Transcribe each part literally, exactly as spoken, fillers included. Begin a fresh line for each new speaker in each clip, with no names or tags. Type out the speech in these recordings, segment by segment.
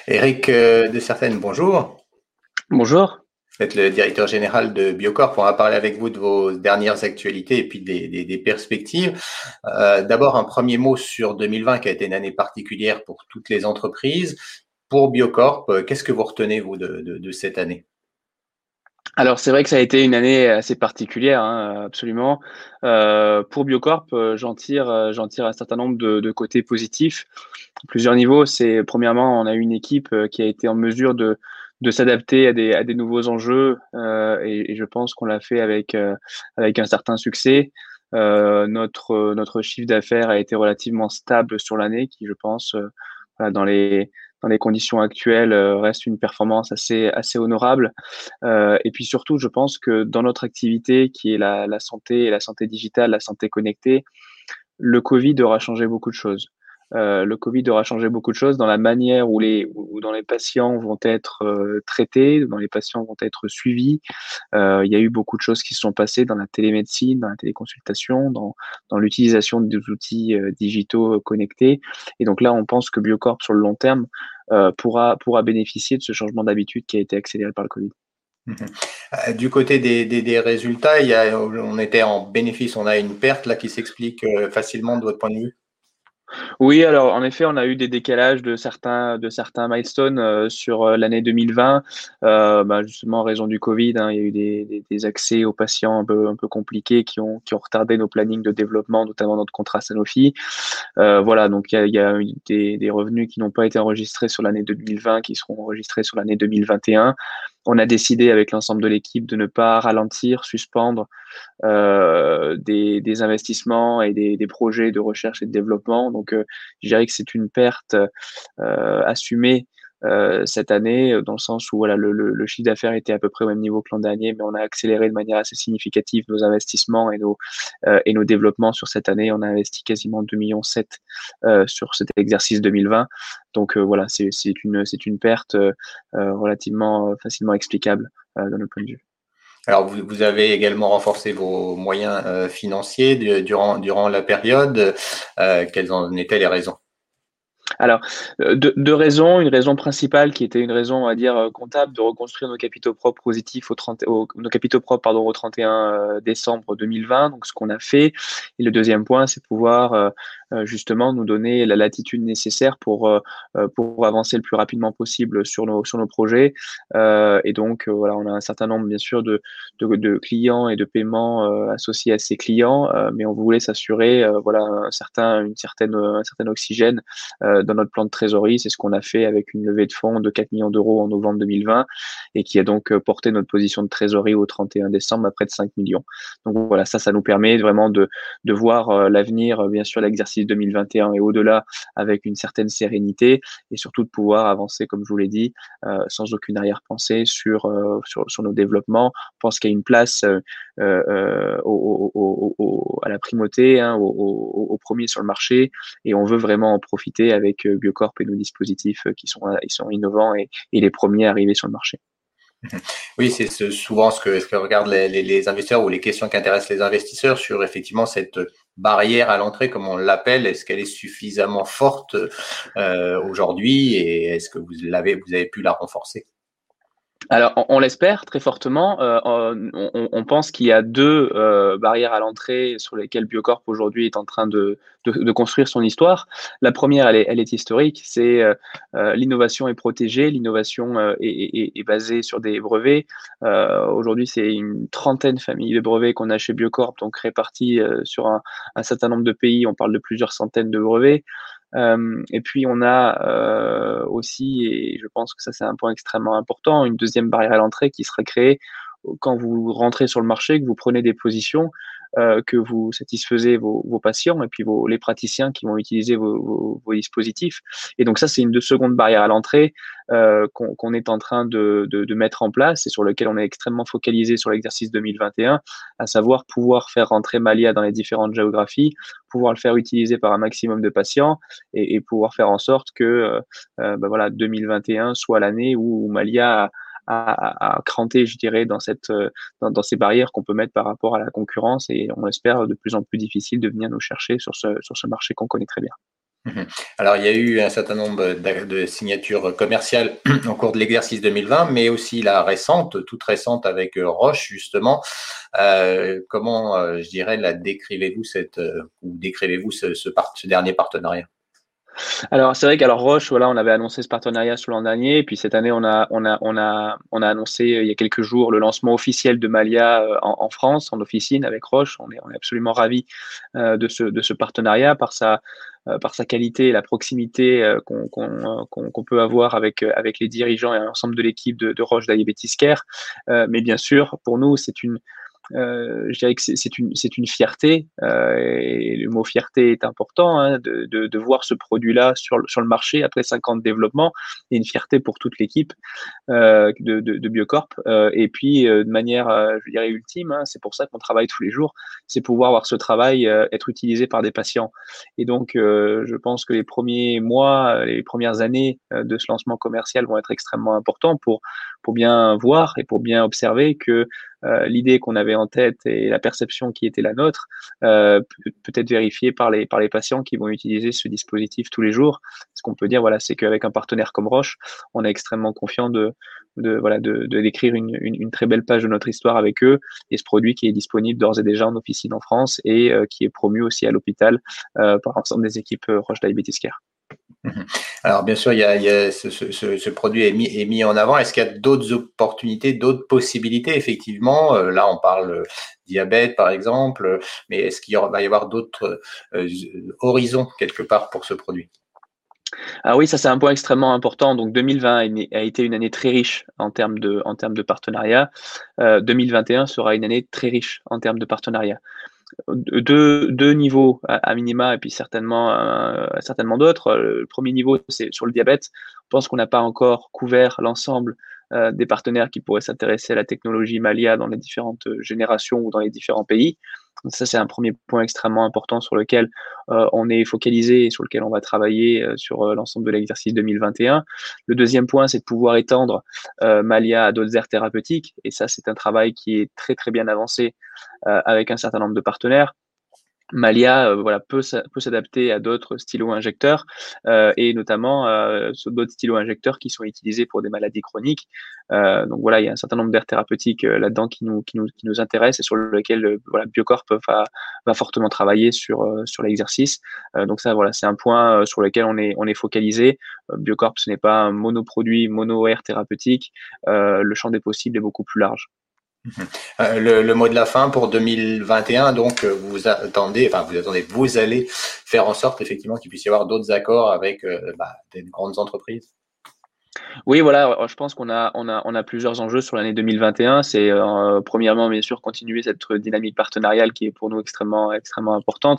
Éric euh, de Certaines, bonjour.
Bonjour.
Vous êtes le directeur général de Biocorp. On va parler avec vous de vos dernières actualités et puis des, des, des perspectives. Euh, D'abord, un premier mot sur deux mille vingt qui a été une année particulière pour toutes les entreprises. Pour Biocorp, euh, qu'est-ce que vous retenez, vous, de, de, de cette année?
Alors c'est vrai que ça a été une année assez particulière, hein, absolument. Euh, pour Biocorp, euh, j'en tire, euh, j'en tire un certain nombre de, de côtés positifs. À plusieurs niveaux. C'est premièrement, on a une équipe euh, qui a été en mesure de de s'adapter à des à des nouveaux enjeux euh, et, et je pense qu'on l'a fait avec euh, avec un certain succès. Euh, notre notre chiffre d'affaires a été relativement stable sur l'année, qui je pense euh, voilà, dans les dans les conditions actuelles euh, reste une performance assez assez honorable. Euh, et puis surtout, je pense que dans notre activité qui est la, la santé, la santé digitale, la santé connectée, le Covid aura changé beaucoup de choses. Euh, le Covid aura changé beaucoup de choses dans la manière où les, où dans les patients vont être euh, traités, dont les patients vont être suivis. Euh, il y a eu beaucoup de choses qui se sont passées dans la télémédecine, dans la téléconsultation, dans, dans l'utilisation des outils euh, digitaux euh, connectés. Et donc là, on pense que Biocorp, sur le long terme, euh, pourra, pourra bénéficier de ce changement d'habitude qui a été accéléré par le Covid.
Mhm. Euh, Du côté des, des, des résultats, il y a, on était en bénéfice, on a une perte là qui s'explique euh, facilement de votre point de vue.
Oui, alors en effet, on a eu des décalages de certains de certains milestones euh, sur euh, l'année deux mille vingt, euh, bah, justement en raison du Covid, hein, il y a eu des, des, des accès aux patients un peu un peu compliqués qui ont qui ont retardé nos plannings de développement, notamment notre contrat Sanofi. Euh, voilà, donc il y a, il y a eu des, des revenus qui n'ont pas été enregistrés sur l'année deux mille vingt, qui seront enregistrés sur l'année deux mille vingt et un. On a décidé avec l'ensemble de l'équipe de ne pas ralentir, suspendre euh, des, des investissements et des, des projets de recherche et de développement. Donc, euh, je dirais que c'est une perte euh, assumée euh, cette année, dans le sens où voilà, le, le, le chiffre d'affaires était à peu près au même niveau que l'an dernier, mais on a accéléré de manière assez significative nos investissements et nos, euh, et nos développements sur cette année. On a investi quasiment deux virgule sept millions euh, sur cet exercice deux mille vingt. Donc euh, voilà, c'est une, c'est une perte euh, relativement euh, facilement explicable euh, de notre point de vue.
Alors, vous, vous avez également renforcé vos moyens euh, financiers de- durant, durant la période. Euh, quelles en étaient les raisons?
Alors, euh, deux, deux raisons. Une raison principale qui était une raison, on va dire, euh, comptable, de reconstruire nos capitaux propres positifs au trente, au, nos capitaux propres, pardon, au trente et un euh, décembre deux mille vingt. Donc, ce qu'on a fait. Et le deuxième point, c'est pouvoir euh, euh, justement nous donner la latitude nécessaire pour euh, euh, pour avancer le plus rapidement possible sur nos sur nos projets. Euh, et donc, euh, voilà, on a un certain nombre, bien sûr, de de, de clients et de paiements euh, associés à ces clients, euh, mais on voulait s'assurer, euh, voilà, un certain une certaine un certain oxygène euh, dans notre plan de trésorerie. C'est ce qu'on a fait avec une levée de fonds de quatre millions d'euros en novembre deux mille vingt et qui a donc euh, porté notre position de trésorerie au trente et un décembre à près de cinq millions. Donc voilà, ça, ça nous permet vraiment de, de voir euh, l'avenir, euh, bien sûr, l'exercice deux mille vingt et un et au-delà avec une certaine sérénité et surtout de pouvoir avancer, comme je vous l'ai dit, euh, sans aucune arrière-pensée sur, euh, sur, sur nos développements. Je pense qu'il y a une place euh, euh, au, au, au, à la primauté, hein, au, au, au premier sur le marché et on veut vraiment en profiter avec euh, Biocorp et nos dispositifs euh, qui sont, ils sont innovants et, et les premiers à arriver sur le marché.
Oui, c'est ce, souvent ce que, ce que regardent les, les, les investisseurs ou les questions qui intéressent les investisseurs sur effectivement cette barrière à l'entrée, comme on l'appelle. Est-ce qu'elle est suffisamment forte euh, aujourd'hui et est-ce que vous l'avez, vous avez pu la renforcer?
Alors, on, on l'espère très fortement. Euh, on, on- on pense qu'il y a deux euh, barrières à l'entrée sur lesquelles Biocorp aujourd'hui est en train de, de, de construire son histoire. La première, elle est, elle est historique, c'est euh, euh, l'innovation est protégée, l'innovation euh, est, est- est basée sur des brevets. Euh, aujourd'hui, c'est une trentaine de familles de brevets qu'on a chez Biocorp, donc répartis euh, sur un, un certain nombre de pays. On parle de plusieurs centaines de brevets. Euh, et puis on a euh, aussi, et je pense que ça c'est un point extrêmement important, une deuxième barrière à l'entrée qui sera créée quand vous rentrez sur le marché, que vous prenez des positions, euh, que vous satisfaisez vos, vos patients et puis vos, les praticiens qui vont utiliser vos, vos, vos dispositifs. Et donc ça c'est une de seconde barrière à l'entrée euh, qu'on qu'on est en train de, de, de mettre en place et sur lequel on est extrêmement focalisé sur l'exercice deux mille vingt et un, à savoir pouvoir faire rentrer Malia dans les différentes géographies, pouvoir le faire utiliser par un maximum de patients et, et pouvoir faire en sorte que euh, euh, ben voilà, deux mille vingt et un soit l'année où, où Malia a, a, a cranté, je dirais, dans, cette, euh, dans, dans ces barrières qu'on peut mettre par rapport à la concurrence et on espère de plus en plus difficile de venir nous chercher sur ce, sur ce marché qu'on connaît très bien.
Mmh. Alors, il y a eu un certain nombre de signatures commerciales au cours de l'exercice deux mille vingt, mais aussi la récente, toute récente avec Roche, justement. Euh, comment, euh, je dirais, la décrivez-vous cette, euh, ou décrivez-vous ce, ce, part, ce dernier partenariat?
Alors c'est vrai qu'alors Roche, voilà, on avait annoncé ce partenariat sur l'an dernier, et puis cette année on a on a on a on a annoncé euh, il y a quelques jours le lancement officiel de Malia euh, en, en France, en officine avec Roche. On est on est absolument ravis euh, de ce de ce partenariat par sa euh, par sa qualité et la proximité euh, qu'on qu'on euh, qu'on qu'on peut avoir avec euh, avec les dirigeants et l'ensemble de l'équipe de, de Roche Diabetes Care. Euh, mais bien sûr, pour nous, c'est une euh, je dirais que c'est une, c'est une fierté, euh, et le mot fierté est important, hein, de, de, de voir ce produit-là sur, sur le marché après cinq ans de développement, et une fierté pour toute l'équipe euh, de, de, de Biocorp. Euh, et puis, euh, de manière, euh, je dirais, ultime, hein, c'est pour ça qu'on travaille tous les jours, c'est pouvoir voir ce travail euh, être utilisé par des patients. Et donc, euh, je pense que les premiers mois, les premières années euh, de ce lancement commercial vont être extrêmement importants pour, pour bien voir et pour bien observer que euh, l'idée qu'on avait en tête et la perception qui était la nôtre euh, peut, peut être vérifiée par les, par les patients qui vont utiliser ce dispositif tous les jours. Ce qu'on peut dire, voilà, c'est qu'avec un partenaire comme Roche, on est extrêmement confiant de, de, voilà, de, de d'écrire une, une, une très belle page de notre histoire avec eux, et ce produit qui est disponible d'ores et déjà en officine en France, et euh, qui est promu aussi à l'hôpital euh, par l'ensemble des équipes euh, Roche Diabetes Care.
Alors, bien sûr, il y a, il y a ce, ce, ce, produit est mis, est mis en avant. Est-ce qu'il y a d'autres opportunités, d'autres possibilités? Effectivement, euh, là, on parle euh, diabète, par exemple, mais est-ce qu'il y aura, va y avoir d'autres euh, horizons quelque part pour ce produit?
Ah oui, ça c'est un point extrêmement important. Donc deux mille vingt a été une année très riche en termes de, en termes de partenariat. Euh, deux mille vingt et un sera une année très riche en termes de partenariat. Deux, deux niveaux à, à minima, et puis certainement, euh, certainement d'autres. Le premier niveau, c'est sur le diabète. Je pense qu'on n'a pas encore couvert l'ensemble euh, des partenaires qui pourraient s'intéresser à la technologie Malia dans les différentes générations ou dans les différents pays. Donc ça, c'est un premier point extrêmement important sur lequel euh, on est focalisé et sur lequel on va travailler euh, sur euh, l'ensemble de l'exercice deux mille vingt et un. Le deuxième point, c'est de pouvoir étendre euh, Malia à d'autres aires thérapeutiques. Et ça, c'est un travail qui est très, très bien avancé euh, avec un certain nombre de partenaires. Malia euh, voilà, peut, peut s'adapter à d'autres stylos-injecteurs euh, et notamment euh, d'autres stylos-injecteurs qui sont utilisés pour des maladies chroniques. Euh, donc voilà, il y a un certain nombre d'aires thérapeutiques euh, là-dedans qui nous, qui, nous, qui nous intéressent et sur lesquelles euh, voilà, Biocorp va, va fortement travailler sur, euh, sur l'exercice. Euh, donc ça, voilà, c'est un point euh, sur lequel on est, on est focalisé. Euh, Biocorp, ce n'est pas un monoproduit, mono-aire thérapeutique. Euh, le champ des possibles est beaucoup plus large.
Euh, le, le mot de la fin pour deux mille vingt et un, donc vous attendez, enfin vous attendez, vous allez faire en sorte effectivement qu'il puisse y avoir d'autres accords avec euh, bah, des grandes entreprises.
Oui, voilà, je pense qu'on a, on a, on a plusieurs enjeux sur l'année deux mille vingt et un. C'est euh, premièrement, bien sûr, continuer cette dynamique partenariale qui est pour nous extrêmement, extrêmement importante.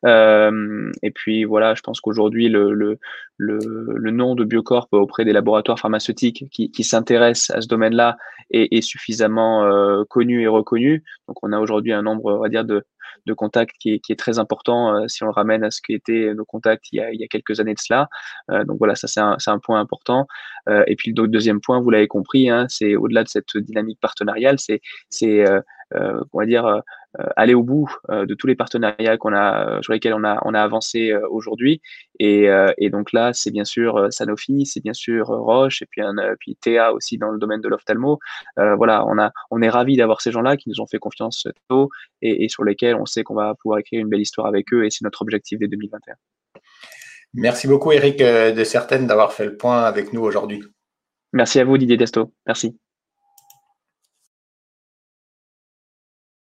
Euh, et puis voilà, je pense qu'aujourd'hui, le, le, le, le nom de Biocorp auprès des laboratoires pharmaceutiques qui, qui s'intéressent à ce domaine-là est, est suffisamment euh, connu et reconnu. Donc, on a aujourd'hui un nombre, on va dire, de de contacts qui est, qui est très important euh, si on le ramène à ce qui étaient nos contacts il y a, il y a quelques années de cela. Euh, donc voilà, ça c'est un, c'est un point important. Euh, et puis le deuxième point, vous l'avez compris, hein, c'est au-delà de cette dynamique partenariale, c'est, c'est euh, euh, on va dire, euh, aller au bout euh, de tous les partenariats qu'on a, sur lesquels on a, on a avancé euh, aujourd'hui. Et, euh, et donc là, c'est bien sûr euh, Sanofi, c'est bien sûr euh, Roche, et puis, un, euh, puis T A aussi dans le domaine de l'ophtalmo. Euh, voilà, on, a, on est ravis d'avoir ces gens-là qui nous ont fait confiance tôt et, et sur lesquels on sait qu'on va pouvoir écrire une belle histoire avec eux, et c'est notre objectif dès deux mille vingt et un.
Merci beaucoup Eric de Certaines d'avoir fait le point avec nous aujourd'hui.
Merci à vous Didier Desto. Merci.